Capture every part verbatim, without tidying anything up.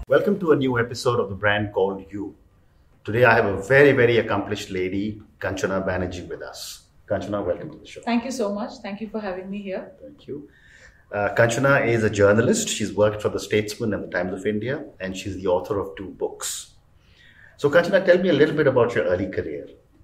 Welcome to a new episode of The Brand Called You. Today I have a very, very accomplished lady, Kanchana Banerjee, with us. Kanchana, welcome to the show. Thank you so much. Thank you for having me here. Thank you. Uh, Kanchana is a journalist. She's worked for The Statesman and The Times of India, and she's the author of two books. So Kanchana, tell me a little bit about your early career.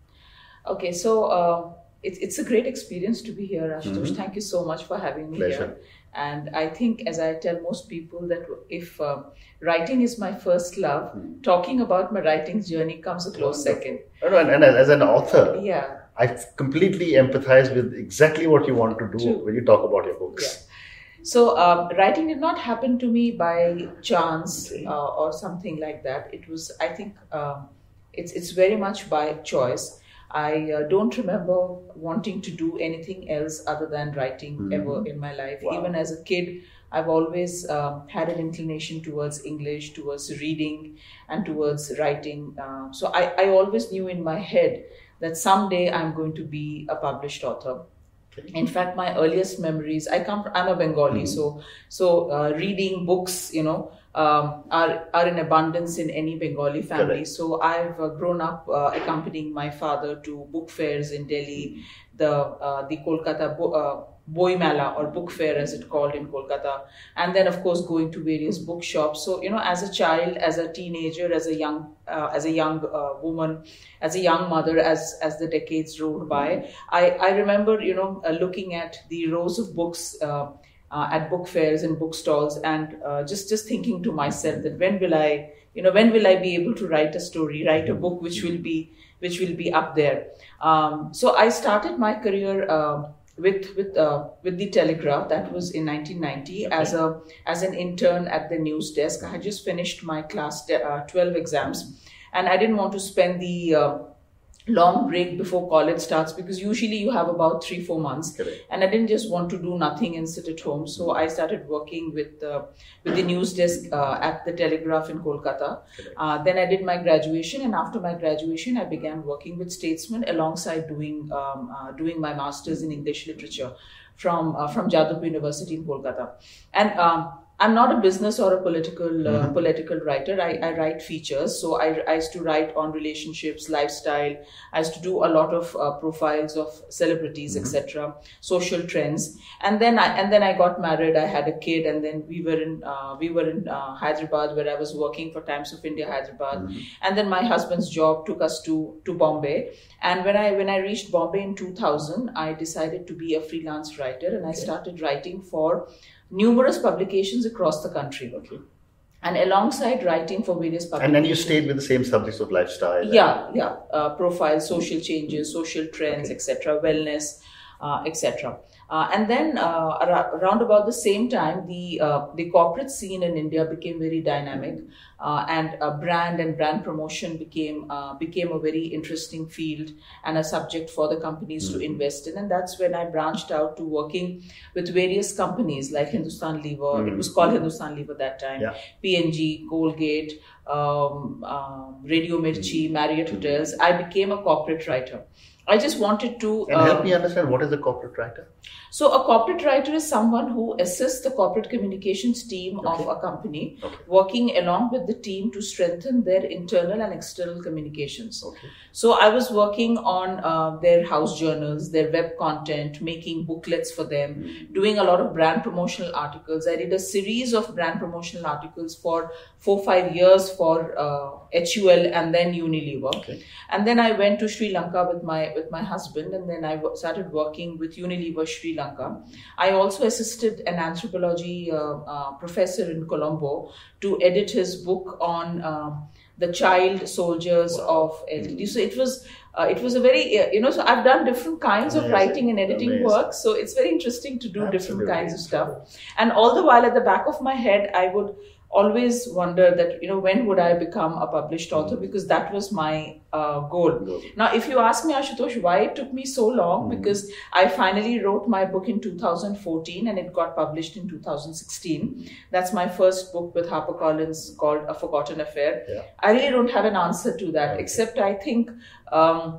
Okay, so uh, it, it's a great experience to be here, Ashutosh. Mm-hmm. Thank you so much for having me Pleasure. here. And I think, as I tell most people, that if uh, writing is my first love, mm. talking about my writing journey comes a close second. And, and as an author, yeah, I completely empathize with exactly what you want to do True. when you talk about your books. Yeah. So uh, writing did not happen to me by chance okay. uh, or something like that. It was, I think, uh, it's it's very much by choice. I uh, don't remember wanting to do anything else other than writing mm-hmm. ever in my life. Wow. Even as a kid, I've always um, had an inclination towards English, towards reading, and towards writing. Uh, so I, I always knew in my head that someday I'm going to be a published author. Okay. In fact, my earliest memories, I come from, I'm a Bengali, mm-hmm. so so uh, reading books, you know, um, are are in abundance in any Bengali family. Correct. So I've uh, grown up uh, accompanying my father to book fairs in Delhi, the uh, the Kolkata bo- uh, Boi Mela or book fair as it called in Kolkata, and then of course going to various bookshops. So you know, as a child, as a teenager, as a young uh, as a young uh, woman, as a young mother, as as the decades rolled by, I I remember you know uh, looking at the rows of books uh, uh, at book fairs and bookstalls, and uh, just just thinking to myself that when will I you know when will I be able to write a story, write a book which will be which will be up there. Um, so I started my career. Uh, with with uh, with the Telegraph. That was in nineteen ninety. Okay. as a as an intern at the news desk. I had just finished my class uh, twelve exams, and I didn't want to spend the uh, long break before college starts, because usually you have about three four months. Correct. And I didn't just want to do nothing and sit at home, so I started working with uh, with the news desk uh, at the Telegraph in Kolkata. Uh, then I did my graduation, and after my graduation I began working with Statesman alongside doing um, uh, doing my masters in English literature from uh, from Jadavpur University in Kolkata. And um, I'm not a business or a political uh, mm-hmm. political writer. I, I write features. So I, I used to write on relationships, lifestyle. I used to do a lot of uh, profiles of celebrities, mm-hmm. et cetera, social trends. And then I and then I got married. I had a kid, and then we were in uh, we were in uh, Hyderabad, where I was working for Times of India, Hyderabad. Mm-hmm. And then my husband's job took us to to Bombay. And when I when I reached Bombay in two thousand, I decided to be a freelance writer, and okay. I started writing for numerous publications across the country. Okay. And alongside writing for various publications. And then you stayed with the same subjects of lifestyle. Yeah, yeah. Uh, profiles, social changes, social trends, okay. et cetera, wellness, uh, et cetera. Uh, and then uh, around about the same time, the uh, the corporate scene in India became very dynamic, uh, and uh, brand and brand promotion became uh, became a very interesting field and a subject for the companies mm-hmm. to invest in. And that's when I branched out to working with various companies like Hindustan Lever. Mm-hmm. It was called Hindustan Lever that time. Yeah. P and G, Colgate, um, um, Radio Mirchi, mm-hmm. Marriott Hotels. I became a corporate writer. I just wanted to... And help um, me understand, what is a corporate writer? So a corporate writer is someone who assists the corporate communications team okay. of a company, okay. working along with the team to strengthen their internal and external communications. Okay. So I was working on uh, their house journals, their web content, making booklets for them, mm-hmm. doing a lot of brand promotional articles. I did a series of brand promotional articles for four, five years for uh, H U L and then Unilever. Okay. And then I went to Sri Lanka with my with my husband, and then I w- started working with Unilever Sri Lanka. I also assisted an anthropology uh, uh, professor in Colombo to edit his book on uh, the child soldiers wow. of L T D. So it was uh, it was a very, uh, you know, so I've done different kinds Amazing. of writing and editing Amazing. work. So it's very interesting to do Absolutely. different kinds of stuff. And all the while at the back of my head, I would always wonder that, you know, when would I become a published author? Because that was my uh, goal. No. Now, if you ask me, Ashutosh, why it took me so long, mm-hmm. because I finally wrote my book in two thousand fourteen and it got published in two thousand sixteen. That's my first book with HarperCollins called A Forgotten Affair. Yeah. I really don't have an answer to that, okay. except I think um,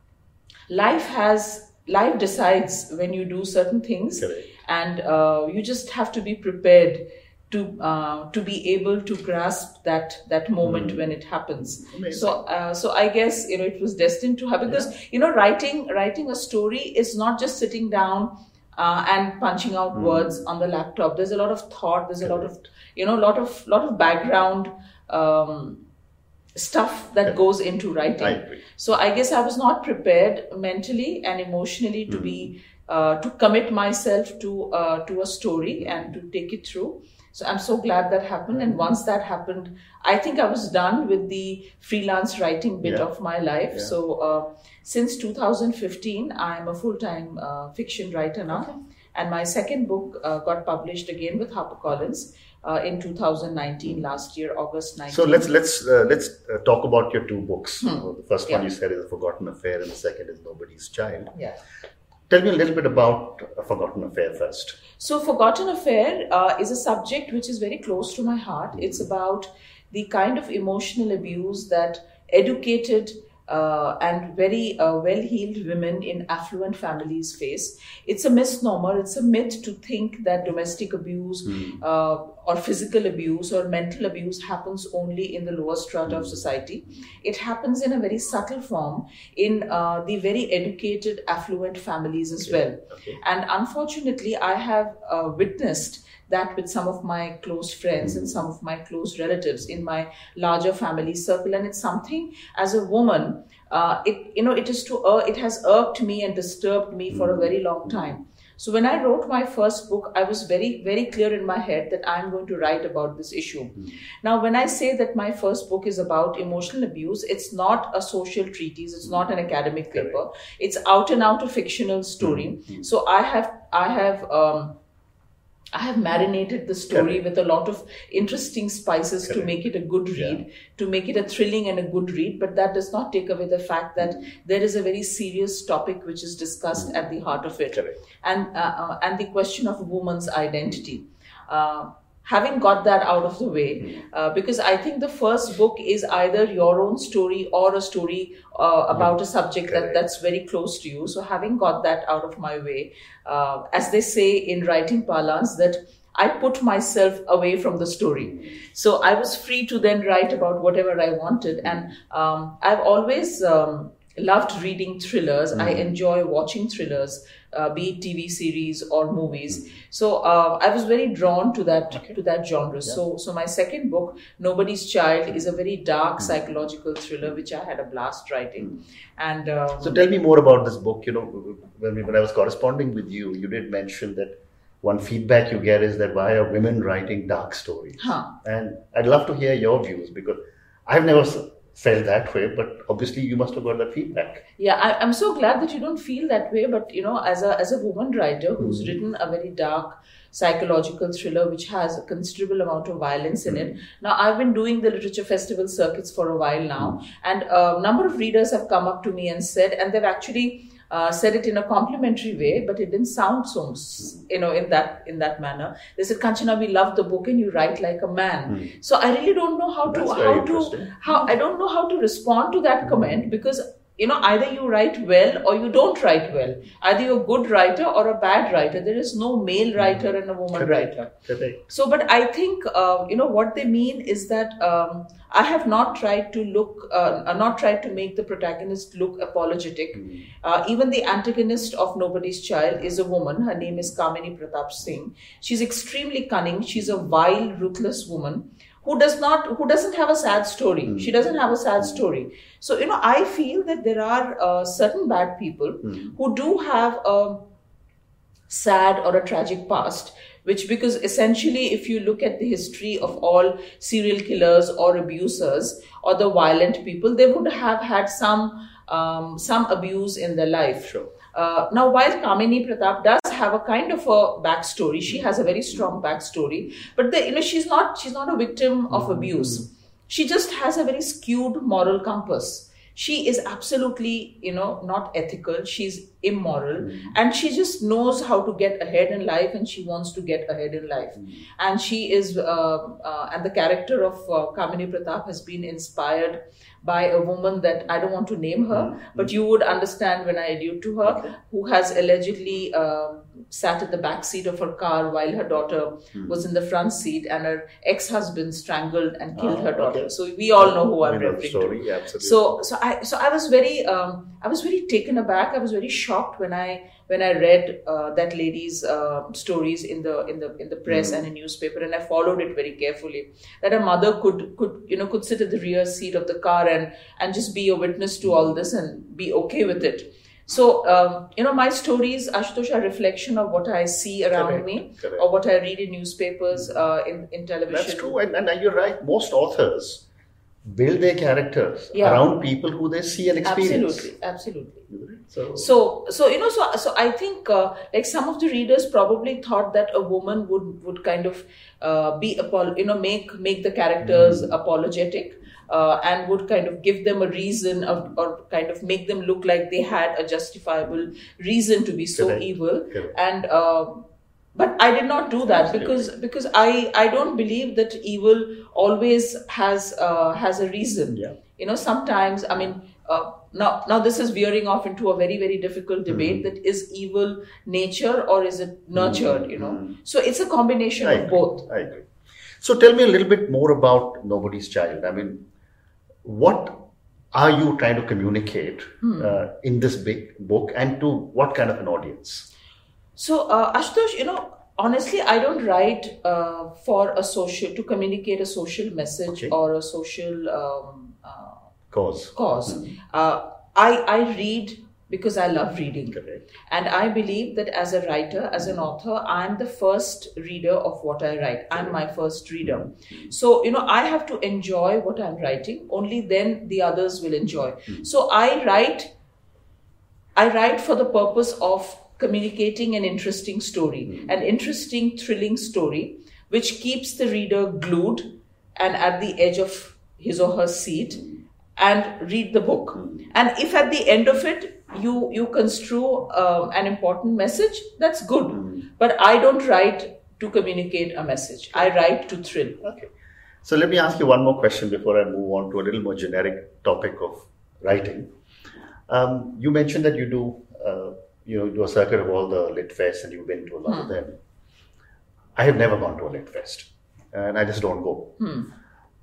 life has, life decides when you do certain things. Correct. And uh, you just have to be prepared to uh, to be able to grasp that that moment mm. when it happens. Amazing. So uh, so I guess you know it was destined to happen because yeah. you know writing writing a story is not just sitting down uh, and punching out mm. words on the laptop. There's a lot of thought. There's Correct. a lot of you know lot of lot of background um, stuff that yeah. goes into writing. I agree. So I guess I was not prepared mentally and emotionally to mm. be uh, to commit myself to uh, to a story and to take it through. So I'm so glad that happened. And once that happened, I think I was done with the freelance writing bit yeah. of my life. Yeah. So uh, since two thousand fifteen, I'm a full-time uh, fiction writer now. Okay. And my second book uh, got published again with HarperCollins uh, in two thousand nineteen, last year, August nineteenth. So let's let's uh, let's uh, talk about your two books. Hmm. The first yeah. one you said is A Forgotten Affair, and the second is Nobody's Child. Yeah. Tell me a little bit about A Forgotten Affair first. So Forgotten Affair uh, is a subject which is very close to my heart. It's about the kind of emotional abuse that educated uh, and very uh, well-heeled women in affluent families face. It's a misnomer. It's a myth to think that domestic abuse mm. uh, or physical abuse or mental abuse happens only in the lower strata mm. of society. It happens in a very subtle form in uh, the very educated, affluent families as okay. well. Okay. And unfortunately, I have uh, witnessed that with some of my close friends and some of my close relatives in my larger family circle. And it's something as a woman, uh, it you know, it is to uh, it has irked me and disturbed me for a very long time. So when I wrote my first book, I was very, very clear in my head that I'm going to write about this issue. Mm. Now, when I say that my first book is about emotional abuse, it's not a social treatise. It's not an academic paper. Correct. It's out and out a fictional story. Mm. So I have, I have, um, I have marinated the story Correct. With a lot of interesting spices Correct. To make it a good read, yeah. to make it a thrilling and a good read. But that does not take away the fact that there is a very serious topic which is discussed at the heart of it. Correct. And uh, uh, and the question of woman's identity. Uh, Having got that out of the way, uh, because I think the first book is either your own story or a story uh, about a subject that, that's very close to you. So having got that out of my way, uh, as they say in writing parlance, that I put myself away from the story. So I was free to then write about whatever I wanted. And um, I've always um, loved reading thrillers. Mm. I enjoy watching thrillers. Uh, be it T V series or movies. Mm. So uh, I was very drawn to that okay. to that genre. Yeah. So so my second book, Nobody's Child, is a very dark mm. psychological thriller which I had a blast writing. Mm. And um, so tell me more about this book. You know, when we, when I was corresponding with you, you did mention that one feedback you get is that why are women writing dark stories? Huh. And I'd love to hear your views because I've never felt that way, but obviously you must have got that feedback. Yeah, I, I'm so glad that you don't feel that way. But you know, as a as a woman writer who's mm. written a very dark psychological thriller which has a considerable amount of violence in mm. it. Now, I've been doing the literature festival circuits for a while now, mm. and a number of readers have come up to me and said, and they've actually Uh, said it in a complimentary way, but it didn't sound so, you know, in that in that manner. They said, "Kanchana, we love the book, and you write like a man." Mm. So I really don't know how to That's how to how I don't know how to respond to that mm. comment because you know either you write well or you don't write well. Either you're a good writer or a bad writer. There is no male writer mm. and a woman Correct. writer. Correct. So, but I think uh, you know what they mean is that. Um, I have not tried to look, uh, not tried to make the protagonist look apologetic. Mm. Uh, even the antagonist of Nobody's Child is a woman. Her name is Kamini Pratap Singh. She's extremely cunning. She's a vile, ruthless woman who does not, who doesn't have a sad story. Mm. She doesn't have a sad story. So, you know, I feel that there are uh, certain bad people mm. who do have a sad or a tragic past. Which, because essentially, if you look at the history of all serial killers or abusers or the violent people, they would have had some um, some abuse in their life. Sure. Uh, now, while Kamini Pratap does have a kind of a backstory, she has a very strong backstory, but the, you know she's not she's not a victim of mm-hmm. abuse. She just has a very skewed moral compass. She is absolutely, you know, not ethical. She's immoral. Mm. And she just knows how to get ahead in life and she wants to get ahead in life. Mm. And she is, uh, uh, and the character of uh, Kamini Pratap has been inspired by a woman that I don't want to name her, mm. but you would understand when I allude to her, okay. who has allegedly uh, sat in the back seat of her car while her daughter hmm. was in the front seat, and her ex-husband strangled and killed oh, her daughter. Okay. So we all know who I'm referring story. to. Yeah, absolutely. So, so I, so I was very, um, I was very taken aback. I was very shocked when I, when I read uh, that lady's uh, stories in the in the in the press mm. and in newspaper, and I followed it very carefully. That a mother could could you know could sit at the rear seat of the car and and just be a witness to all this and be okay with it. So, um, you know, my stories, Ashutosh, are a reflection of what I see around correct, me correct. or what I read in newspapers, uh, in, in television. That's true. And, and you're right. Most authors build their characters yeah. around people who they see and experience. Absolutely. Absolutely. So, so, so you know, so, so I think uh, like some of the readers probably thought that a woman would, would kind of uh, be, apol- you know, make, make the characters mm. apologetic. Uh, and would kind of give them a reason of, or kind of make them look like they had a justifiable reason to be so Correct. evil. Correct. And uh, but I did not do that because because I, I don't believe that evil always has uh, has a reason. Yeah. You know, sometimes I mean uh, now now this is veering off into a very very difficult debate mm-hmm. that is evil nature or is it nurtured? Mm-hmm. You know, so it's a combination I of agree. both. I agree. So tell me a little bit more about Nobody's Child. I mean, what are you trying to communicate hmm. uh, in this big book, and to what kind of an audience? So, uh, Ashutosh, you know, honestly, I don't write uh, for a social, to communicate a social message okay. or a social um, uh, cause. Cause. Hmm. Uh, I, I read because I love reading. Correct. And I believe that as a writer, as an author, I'm the first reader of what I write. I'm my first reader. Mm-hmm. So, you know, I have to enjoy what I'm writing. Only then the others will enjoy. Mm-hmm. So I write, I write for the purpose of communicating an interesting story, mm-hmm. an interesting, thrilling story, which keeps the reader glued and at the edge of his or her seat mm-hmm. and read the book. Mm-hmm. And if at the end of it, you you construe uh, an important message, that's good. Mm. But I don't write to communicate a message. I write to thrill. Okay. So let me ask you one more question before I move on to a little more generic topic of writing. Um, you mentioned that you do uh, you know do a circuit of all the Lit Fest and you've been to a lot hmm. of them. I have never gone to a Lit Fest, and I just don't go. Hmm.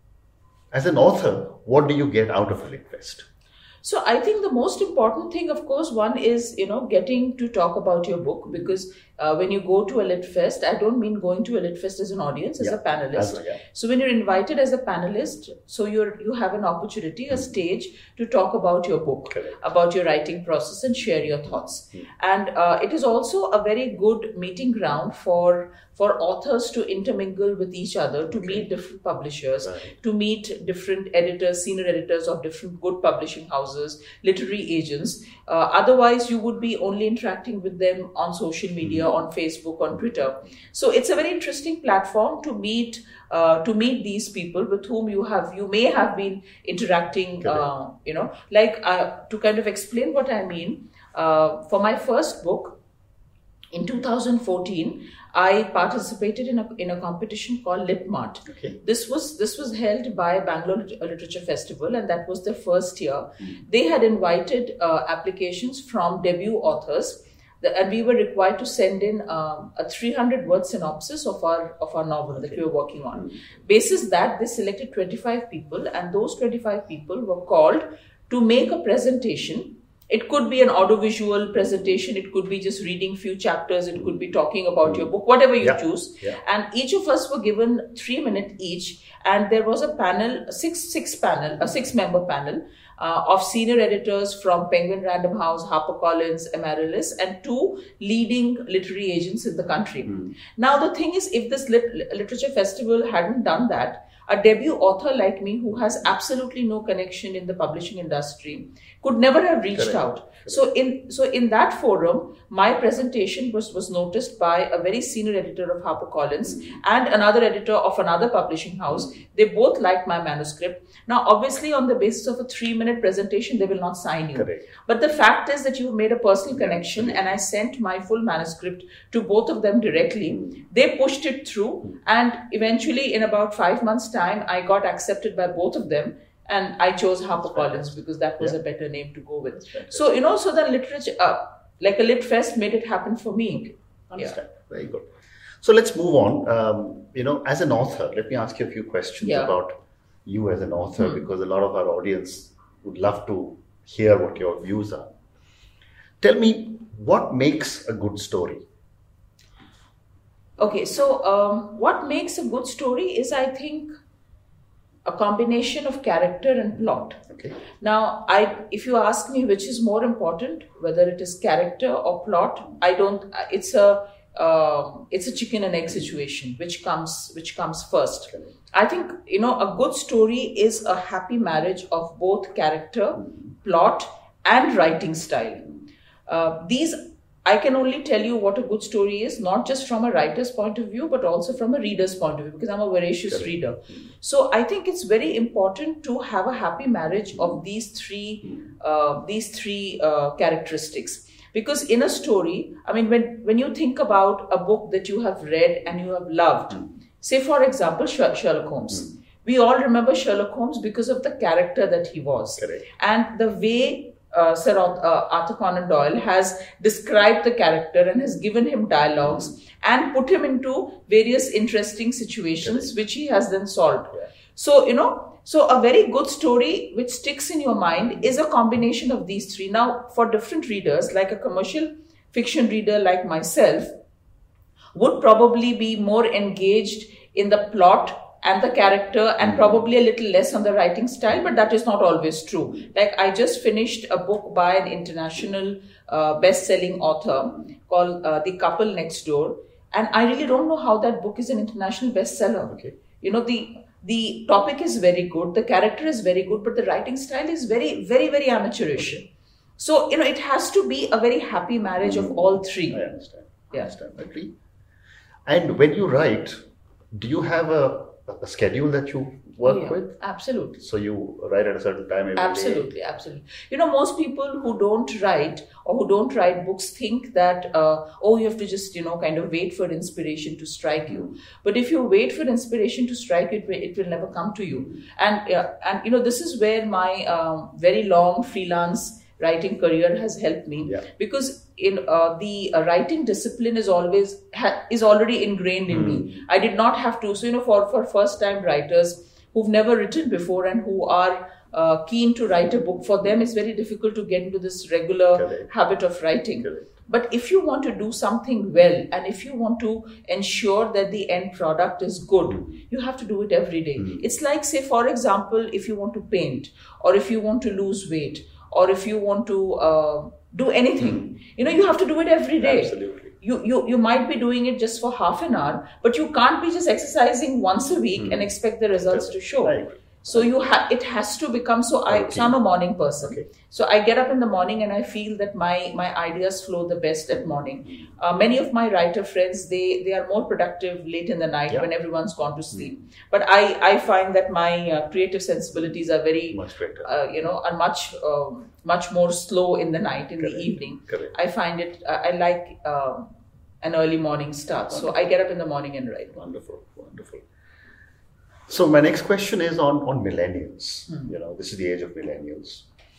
As an author, what do you get out of a Lit Fest? So I think the most important thing, of course, one is, you know, getting to talk about your book, because uh, when you go to a Lit Fest, I don't mean going to a Lit Fest as an audience, as yeah, a panelist. Right, yeah. So when you're invited as a panelist, so you're you have an opportunity, a stage to talk about your book, Correct. about your writing process and share your thoughts. Mm. And uh, it is also a very good meeting ground for for authors to intermingle with each other, to okay. meet different publishers, right. to meet different editors, senior editors of different good publishing houses, literary agents. Uh, otherwise, you would be only interacting with them on social media, mm-hmm. on Facebook, on Twitter. So it's a very interesting platform to meet uh, to meet these people with whom you have you may have been interacting. Uh, you know, like uh, to kind of explain what I mean. Uh, for my first book in two thousand fourteen. I participated in a in a competition called Litmart. Okay. This was this was held by Bangalore Literature Festival, and that was their first year. Mm. They had invited uh, applications from debut authors, and we were required to send in um, a three hundred word synopsis of our of our novel okay. that we were working on. Mm. Basis that, they selected twenty-five people, and those twenty-five people were called to make a presentation. It could be an audiovisual presentation, it could be just reading few chapters, it could be talking about your book, whatever you yeah. choose. Yeah. And each of us were given three minutes each, and there was a panel, a six six panel, a six member panel uh, of senior editors from Penguin Random House, HarperCollins, Amaryllis, and two leading literary agents in the country. Mm. Now the thing is, if this lit- literature festival hadn't done that, a debut author like me, who has absolutely no connection in the publishing industry, could never have reached Correct. out. Correct. So in so in that forum, my presentation was, was noticed by a very senior editor of HarperCollins mm-hmm. and another editor of another publishing house. Mm-hmm. They both liked my manuscript. Now, obviously, on the basis of a three-minute presentation, they will not sign you. Correct. But the fact is that you've made a personal connection, and I sent my full manuscript to both of them directly. Mm-hmm. They pushed it through, mm-hmm. and eventually, in about five months' time, I got accepted by both of them. And I chose HarperCollins because that was yeah. a better name to go with. So, you know, so the literature, uh, like a Lit Fest made it happen for me. Understand. Yeah. Very good. So let's move on. Um, you know, as an author, let me ask you a few questions yeah. about you as an author, hmm. because a lot of our audience would love to hear what your views are. Tell me, what makes a good story? Okay, so um, what makes a good story is, I think, a combination of character and plot. Okay. Now, I, if you ask me which is more important, whether it is character or plot, I don't. It's a uh, it's a chicken and egg situation. Which comes which comes first? Okay. I think, you know, a good story is a happy marriage of both character, plot, and writing style. Uh, these. I can only tell you what a good story is, not just from a writer's point of view, but also from a reader's point of view, because I'm a voracious Correct. reader. So I think it's very important to have a happy marriage of these three, uh, these three uh, characteristics. Because in a story, I mean, when, when you think about a book that you have read and you have loved, say, for example, Sherlock Holmes. We all remember Sherlock Holmes because of the character that he was. Correct. And the way Uh, Sir uh, Arthur Conan Doyle has described the character and has given him dialogues and put him into various interesting situations which he has then solved. Yeah. So, you know, so a very good story which sticks in your mind is a combination of these three. Now, for different readers, like a commercial fiction reader like myself, would probably be more engaged in the plot and the character, and probably a little less on the writing style, but that is not always true. Like, I just finished a book by an international uh, best-selling author called uh, The Couple Next Door, and I really don't know how that book is an international bestseller. Okay. You know, the the topic is very good, the character is very good, but the writing style is very, very, very amateurish. So, you know, it has to be a very happy marriage of all three. I understand. I yeah. understand. I agree. And when you write, do you have a a schedule that you work yeah, with? Absolutely. So you write at a certain time every absolutely, day? Absolutely. You know, most people who don't write or who don't write books think that, uh, oh, you have to just, you know, kind of wait for inspiration to strike you. But if you wait for inspiration to strike you, it, it will never come to you. And, uh, and you know, this is where my um, very long freelance writing career has helped me, yeah. because in uh, the uh, writing discipline is always ha- is already ingrained in mm. me. I did not have to. So, you know, for for first time writers who've never written before and who are uh, keen to write a book, for them it's very difficult to get into this regular Correct. habit of writing. Correct. But if you want to do something well, and if you want to ensure that the end product is good, mm. you have to do it every day. Mm. It's like, say, for example, if you want to paint, or if you want to lose weight, or if you want to uh, do anything, mm. you know, you have to do it every day. Absolutely. You, you you might be doing it just for half an hour, but you can't be just exercising once a week mm. and expect the results to show. Right. So you have it has to become so. I so I'm a morning person. Okay. So I get up in the morning and I feel that my my ideas flow the best at morning. Uh, many of my writer friends, they they are more productive late in the night yeah. when everyone's gone to sleep. Mm. But I I find that my uh, creative sensibilities are very much better. Uh, you know, are much um, much more slow in the night, in Correct. the evening. Correct. I find it. Uh, I like um, an early morning start. Wonderful. So I get up in the morning and write. Wonderful, wonderful. So my next question is on, on millennials. Hmm. You know, this is the age of millennials.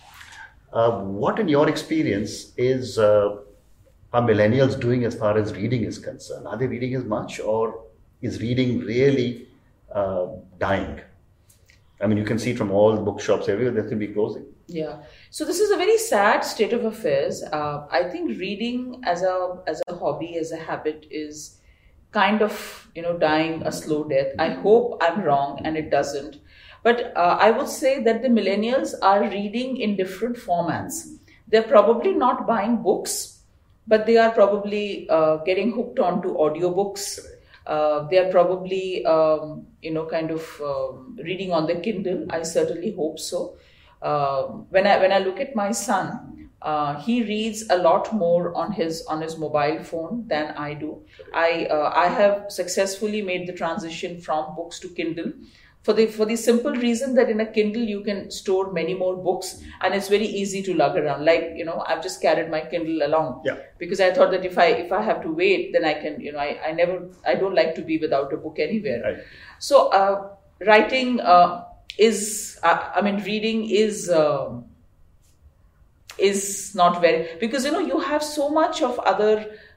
Uh, what, in your experience, is uh, are millennials doing as far as reading is concerned? Are they reading as much, or is reading really uh, dying? I mean, you can see from all the bookshops everywhere that will be closing. Yeah. So this is a very sad state of affairs. Uh, I think reading as a as a hobby, as a habit, is kind of, you know, dying a slow death. I hope I'm wrong and it doesn't. But uh, I would say that the millennials are reading in different formats. They're probably not buying books, but they are probably uh, getting hooked onto audiobooks. Uh, they are probably, um, you know, kind of um, reading on the Kindle. I certainly hope so. Uh, when I when I look at my son, Uh, he reads a lot more on his on his mobile phone than I do. I uh, I have successfully made the transition from books to Kindle, for the for the simple reason that in a Kindle you can store many more books and it's very easy to lug around. Like, you know, I've just carried my Kindle along yeah. because I thought that if I if I have to wait, then I can, you know, I, I never I don't like to be without a book anywhere. Right. So uh, writing uh, is uh, I mean reading is. Uh, is not very, because, you know, you have so much of other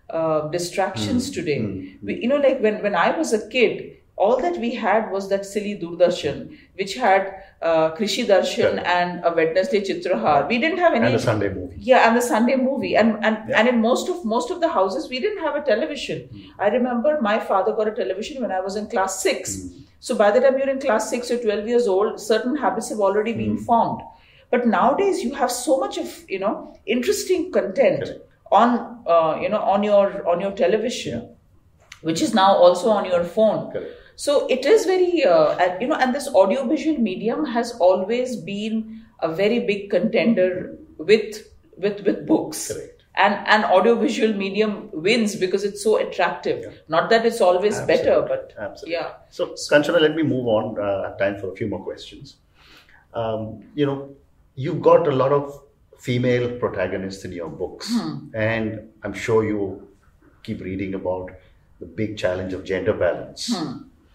uh, distractions Mm. today. Mm. We, you know, like when, when I was a kid, all that we had was that silly Doordarshan, which had uh, Krishi Darshan Correct. and a Wednesday Chitrahar. We didn't have any. And the Sunday movie. Yeah, and the Sunday movie, and and, Yeah. and in most of most of the houses, we didn't have a television. Mm. I remember my father got a television when I was in class six. Mm. So by the time you're in class six or twelve years old, certain habits have already been Mm. formed. But nowadays, you have so much of you know interesting content Correct. on uh, you know on your on your television, Yeah. which is now also on your phone. Correct. So it is very, uh, and, you know, and this audiovisual medium has always been a very big contender with with with books. Correct. And and audiovisual medium wins because it's so attractive. Yeah. Not that it's always Absolutely. better, but Absolutely. yeah. So, Kanchana, let me move on. Uh, I have time for a few more questions. Um, you know, you've got a lot of female protagonists in your books, Hmm. and I'm sure you keep reading about the big challenge of gender balance. Hmm.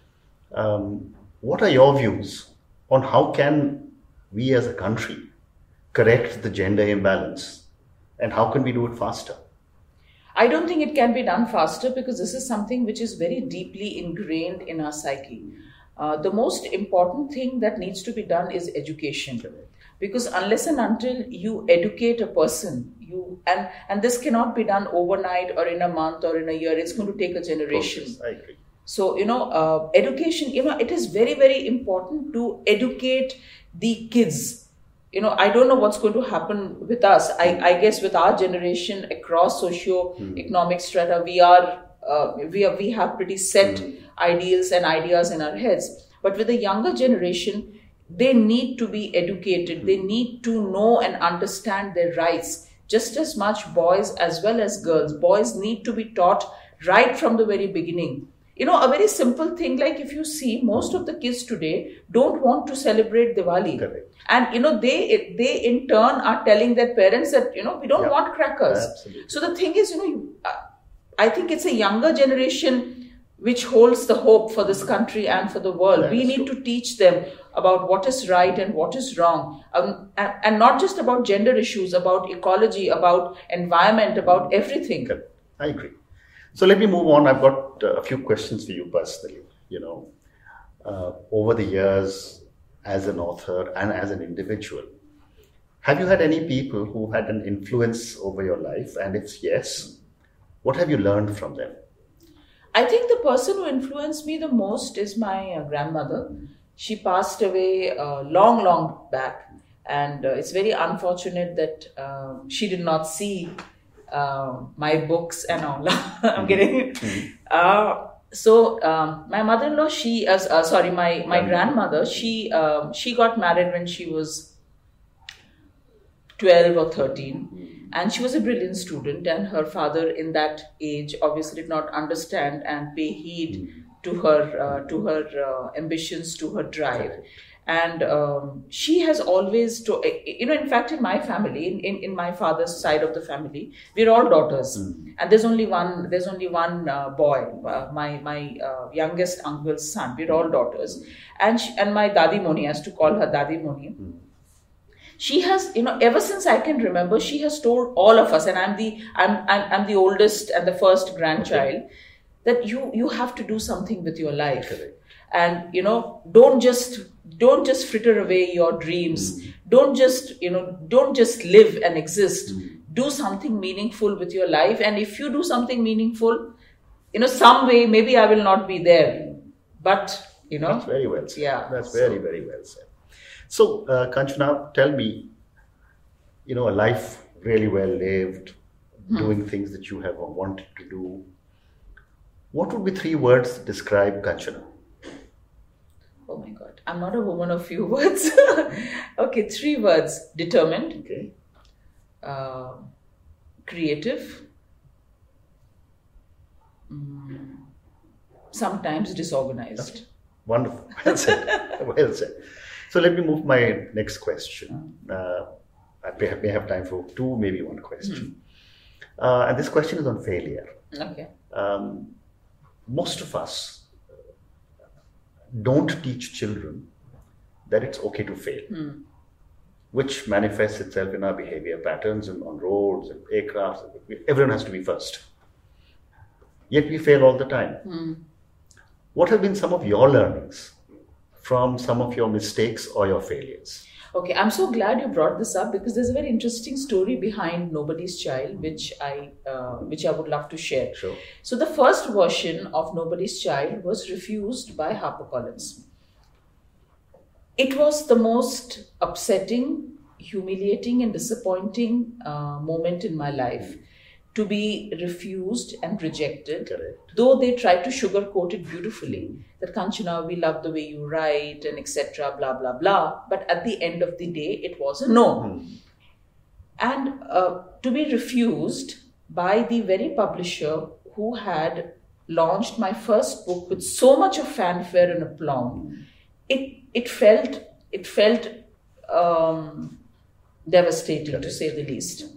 Um, what are your views on how can we as a country correct the gender imbalance, and how can we do it faster? I don't think it can be done faster because this is something which is very deeply ingrained in our psyche. Uh, the most important thing that needs to be done is education. Because unless and until you educate a person, you and and this cannot be done overnight or in a month or in a year. It's going to take a generation. Process. I agree. So, you know, uh, education, you know, it is very, very important to educate the kids. You know, I don't know what's going to happen with us. I, I guess with our generation across socio-economic strata, we are, uh, we are, we have pretty set Mm. ideals and ideas in our heads. But with the younger generation, they need to be educated. They need to know and understand their rights. Just as much boys as well as girls. Boys need to be taught right from the very beginning. You know, a very simple thing like if you see most of the kids today don't want to celebrate Diwali. Correct. And, you know, they they in turn are telling their parents that, you know, we don't Yeah. want crackers. Absolutely. So the thing is, you know, you, uh, I think it's a younger generation which holds the hope for this country and for the world. That We is need true. to teach them about what is right and what is wrong. Um, and, and not just about gender issues, about ecology, about environment, about everything. Correct. I agree. So let me move on. I've got uh, a few questions for you personally. You know, uh, over the years, as an author and as an individual, have you had any people who had an influence over your life? And if yes, what have you learned from them? I think the person who influenced me the most is my uh, grandmother. She passed away uh, long, long back. And uh, it's very unfortunate that uh, she did not see uh, my books and all. I'm kidding. Uh, so um, my mother-in-law, she, uh, uh, sorry, my, my grandmother, she, um she got married when she was twelve or thirteen. And she was a brilliant student, and her father in that age obviously did not understand and pay heed to her uh, to her uh, ambitions, to her drive. And um, she has always, to, you know, in fact, in my family, in, in, in my father's side of the family, we're all daughters, Mm. and there's only one there's only one uh, boy, uh, my my uh, youngest uncle's son. We're all daughters, and she, and my Dadi Moni, I used to call her Dadi Moni. Mm. She has, you know, ever since I can remember, she has told all of us, and I'm the I'm I'm, I'm the oldest and the first grandchild, that you you have to do something with your life. Correct. And, you know, don't just don't just fritter away your dreams. Mm. Don't just, you know, don't just live and exist. Mm. Do something meaningful with your life. And if you do something meaningful, you know, some way, maybe I will not be there. But, you know, That's very well said. Yeah. That's So- very, very well said. So, uh, Kanchana, tell me, you know, a life really well lived, Hmm. doing things that you have wanted to do. What would be three words that describe Kanchana? oh my God, I'm not a woman of few words. Okay, three words: determined, Okay. uh, creative, mm, sometimes disorganized. Wonderful. Well said. Well said. So let me move to my next question. Uh, I may have, may have time for two, maybe one question. Uh, and this question is on failure. Okay. Um, most of us don't teach children that it's okay to fail, Hmm. which manifests itself in our behavior patterns and on roads and aircrafts. Everyone has to be first. yet we fail all the time. Hmm. What have been some of your learnings from some of your mistakes or your failures? Okay, I'm so glad you brought this up because there's a very interesting story behind Nobody's Child, which I uh, which I would love to share. Sure. So the first version of Nobody's Child was refused by HarperCollins. It was the most upsetting, humiliating, and disappointing uh, moment in my life. To be refused and rejected, Correct. though they tried to sugarcoat it beautifully, that Kanchana, we love the way you write and et cetera, blah, blah, blah. But at the end of the day, it was a no. Hmm. And uh, to be refused by the very publisher who had launched my first book with so much of fanfare and aplomb, it it felt, it felt um, devastating, Correct. to say the least.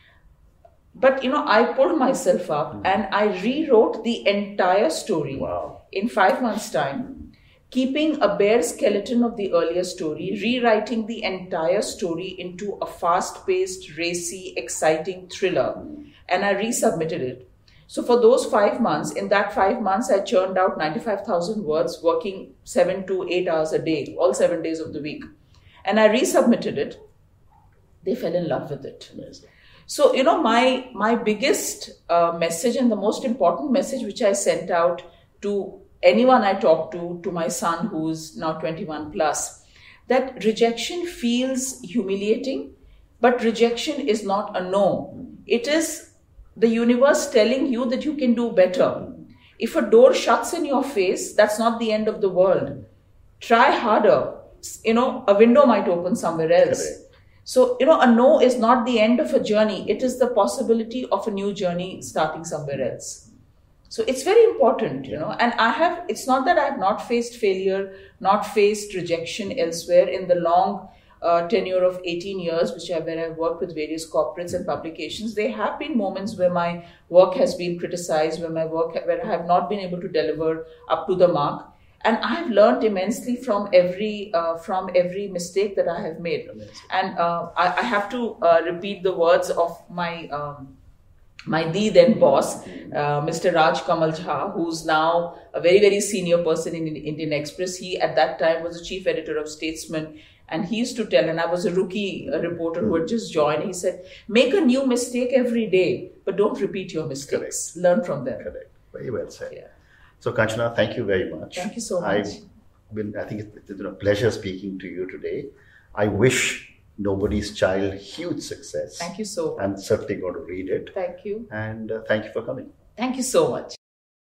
But, you know, I pulled myself up mm. and I rewrote the entire story Wow. in five months' time, keeping a bare skeleton of the earlier story, rewriting the entire story into a fast-paced, racy, exciting thriller. Mm. And I resubmitted it. So for those five months, in that five months, I churned out ninety-five thousand words, working seven to eight hours a day, all seven days of the week. And I resubmitted it. They fell in love with it. Amazing. So, you know, my my biggest uh, message and the most important message which I sent out to anyone I talked to, to my son who's now twenty-one plus, that rejection feels humiliating, but rejection is not a no. It is the universe telling you that you can do better. If a door shuts in your face, that's not the end of the world. Try harder. You know, a window might open somewhere else. Correct. So, you know, a no is not the end of a journey. It is the possibility of a new journey starting somewhere else. So it's very important, you know, and I have, it's not that I have not faced failure, not faced rejection elsewhere in the long uh, tenure of eighteen years, which I, where I've worked with various corporates and publications. There have been moments where my work has been criticized, where my work, where I have not been able to deliver up to the mark. And I have learned immensely from every uh, from every mistake that I have made. Amazing. And uh, I, I have to uh, repeat the words of my um, my the then boss, uh, Mister Raj Kamal Jha, who's now a very, very senior person in Indian Express. He at that time was the chief editor of Statesman. And he used to tell, and I was a rookie a reporter who had just joined, he said, make a new mistake every day, but don't repeat your mistakes. Correct. Learn from them. Correct. Very well said. Yeah. So, Kanchana, thank you very much. Thank you so much. I've been, I think it's been a pleasure speaking to you today. I wish Nobody's Child huge success. Thank you so much. I'm certainly going to read it. Thank you. And uh, thank you for coming. Thank you so much.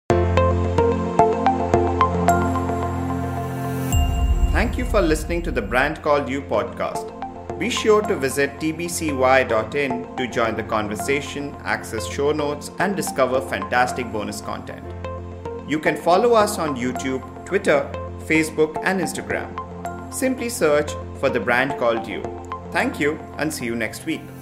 Thank you for listening to the Brand Called You podcast. Be sure to visit t b c y dot in to join the conversation, access show notes, and discover fantastic bonus content. You can follow us on YouTube, Twitter, Facebook, and Instagram. Simply search for The Brand Called You. Thank you and see you next week.